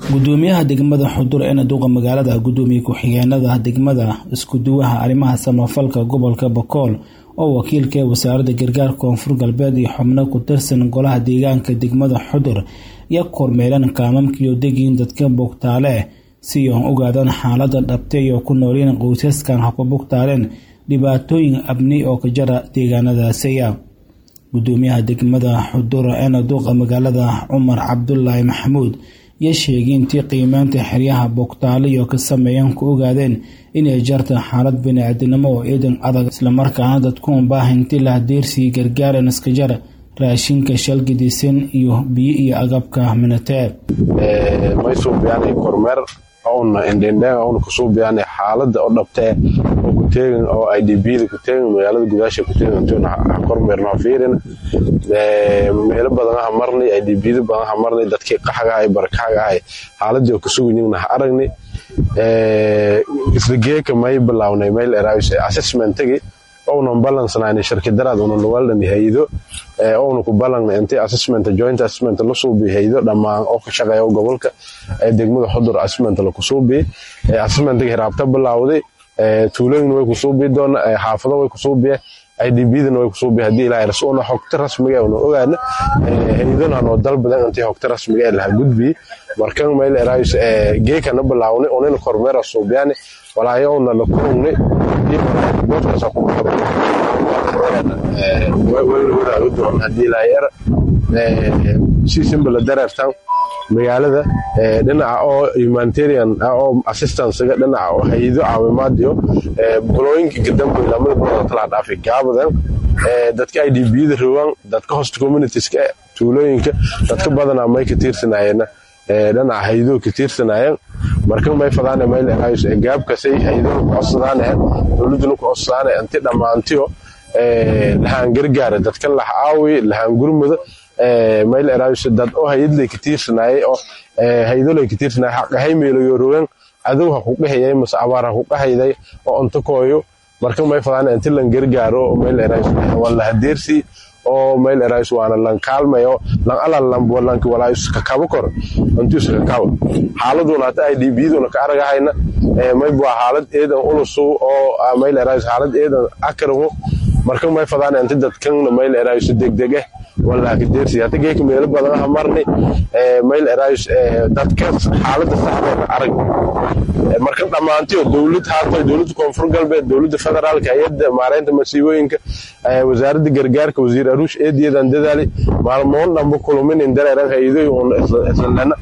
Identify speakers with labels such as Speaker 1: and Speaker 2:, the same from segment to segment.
Speaker 1: gudoomiyaha degmada Xudur ee duqa magaalada gudoomiye ku-xigeenada degmada isku duwaha arrimaha samafalka gobolka Bakool oo wakiilka wasaaradda gargaarka koonfur galbeed iyo xubno ku tirsan golaha deegaanka degmada Xudur iyo kormeeran kaamamkiyo deegaan dadka bogtaale si ay u ogaadaan xaaladda dhabtay oo ku noolin qoysaskan ha ku bogtaaleen dhibaatooyin abni oo ka jira deegaanadaasi. gudoomiyaha degmada Xudur ee duqa magaalada Umar Cabdullaahi Maxamuud iyo sheegintii qiimaynta xeryaha bogtaale iyo ka sameeyaan ku ogaadeen inay jirto xaalad bini'aadanimo oo eedan adag isla markaana dadku u baahantii la deersii gargaaran iska jar raashinka shalgidisan iyo biyo iyo agabka minatee
Speaker 2: may soo biyaanay kormeer oo indhendheega oo ku soo biyaanay xaaladda oo dhabtay oo ku teegan oo IDP-da ku teegan magaalada gudaasha ku teegan inta kormeerna fiirin meelo badan marnay IDP-da badan marnay dadkii qaxaga ay barakaga ay xaaladda ku sugnayna aragnay isla geeka may bilawnay meel eraayis assessment-tagi oo balance-naan shirkadaraad oo lawaldan hay'ado oo ku balanay inta assessment joint assessment la soo bixiyay dhamaan oo ka shaqeeyo gobolka degmada Xudur assessment la ku soo bixiyay assessment-tagi raabta bilawday tuulooyin way ku soo bixi xaafado way ku soo bixi IDP-dan way ku soo bixi hadii ilaa rasuulna xogta rasmiga ah oo ogaana hay'adana oo dalbadan inta xogta rasmiga ah la gudbi markan meel eraayis geekana bilawnay oo in kormeer soo bixiyay walaayowna la kulmay boodkaas ku baxay hadii la yar si simple dareertan magaalada dhinaca oo humanitarian oo assistance dhinaca oo hay'ado caawimaad iyo bulooyinka gadambe lamada kala dhaafay gaabadan dadka IDP-da rowan dadka host communities-ka tuulooyinka dadka badan ama ka tiirsanayeen dhinaca hay'ado ka tiirsanayeen markan may fadaan meel ayus gaabkasay hay'ado codsadaan dawladdu ku codsadaan inta dhamaantiyo lahaan gargaar dadka la caawi lahaan gurmada meel eraayis dad oo hay'adley ka tiirsanay oo hay'adley ka tiirsanay xaqahay meelo yorogan aduga ku dhaxayay mas abaara ku dhaxayday oo inta kooyo markan may fadaan inta lan gargaaro meel eraayis wala hadeersi oo meel eraayis waana lan kaalmayo lan alal lan bolanka walaayis ka kabo kor intuu iska kabo xaaladuna ta IDP-duna ka aragahayna may buu xaalad eedan ulusu oo meel eraayis xaalad eedan akrago markan may fadaan inta dadkan meel eraayis degdeg ah wala ka deersi hada geek meel badan marnay meel eraayis dadka xaaladda saxda ah arag markan dhamaantii dawladda koonfur galbeed dawladda federaalka hay'adda maareynta masiibooyinka wasaaradda gargaarka wasiir Aruush eediyadan dadaali maalmoon dhanba kulmin in dareeran hay'ado oo islaana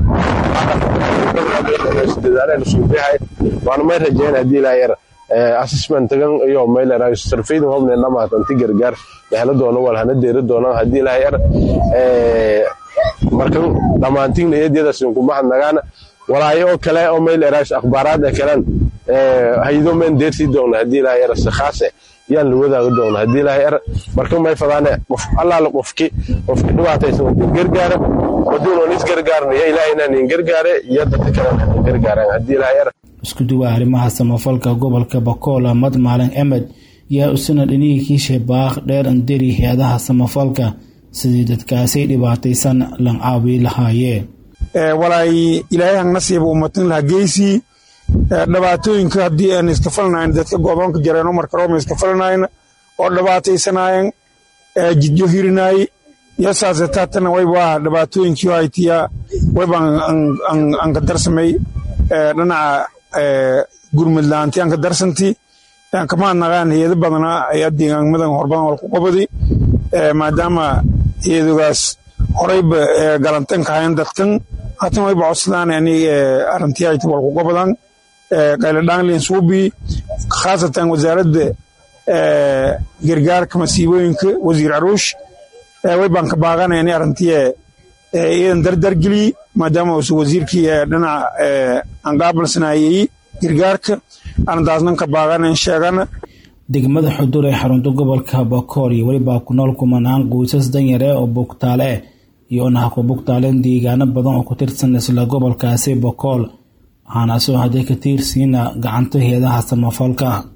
Speaker 2: dadaalada soo bixay waan ma rajayn hadii la yar assessment-gan iyo meel eraayis sarfeyd hubna dhamaad inta gargaar la doono wal hana deero doona hadii la yar markan dhamaantiin eediyada sin kuma hadnagaana walaayo kale oo meel eraayis akhbaaraad kale hay'ado men deersi doona hadii la yar saxaase yaan la wadaag doona hadii la yar markan may fadaan qof alla la qofki dhibaataysan gargaar wadoono nis gargaarna ilaahayna nin gargaare iyo dadka kale gargaaraan hadii la yar
Speaker 1: isku duwaha arrimaha samafalka gobolka Bakool Ahmad Maalin Ahmed yaa usana dhinigii sheebaaq dheer andiri hay'adaha samafalka sidii dadkaasi dhibaataysan lan caawi lahaayeen
Speaker 3: walaay ilaahay nasiib ummatin la geesi dhibaatooyinka hadii aan iska falnayn dadka gobolka jareen oo markaa oo iska falnayn oo dhibaataysanayeen jidyo hirinay yasaasataatana way waa dhibaatooyinkii ay tiya way baan aan ka darsamay dhinaca gurmudlaantii aan ka darsantii aan kama nagaan hay'ado badan ay deegaanmadan horbadan wal ku qabadi maadaama hay'adaas horeyba galantan ka hayn dadkan hatan way bacodsadaan yani arintii ay wal ku qabadan qayladaan leen suubi khaasatan wasaaradda gargaarka masiibooyinka wasiir Aruush way baan ka baaqanayaan arintii idan dardar geli maadaama uu wasiirkii dhinaca aan qaabilsanayay gargaarka arintaasna ka baaqanayaan sheegana
Speaker 1: degmada Xudur ee xarunta gobolka Bakool iyo waliba ku nool kumanaan qoysas danyar oo bogtaale iyo ku bogtaaleen deegaano badan oo ku tirsan isla gobolkaasi Bakool waxaana soo haday ka tiirsiina gacanta hay'adaha samafalka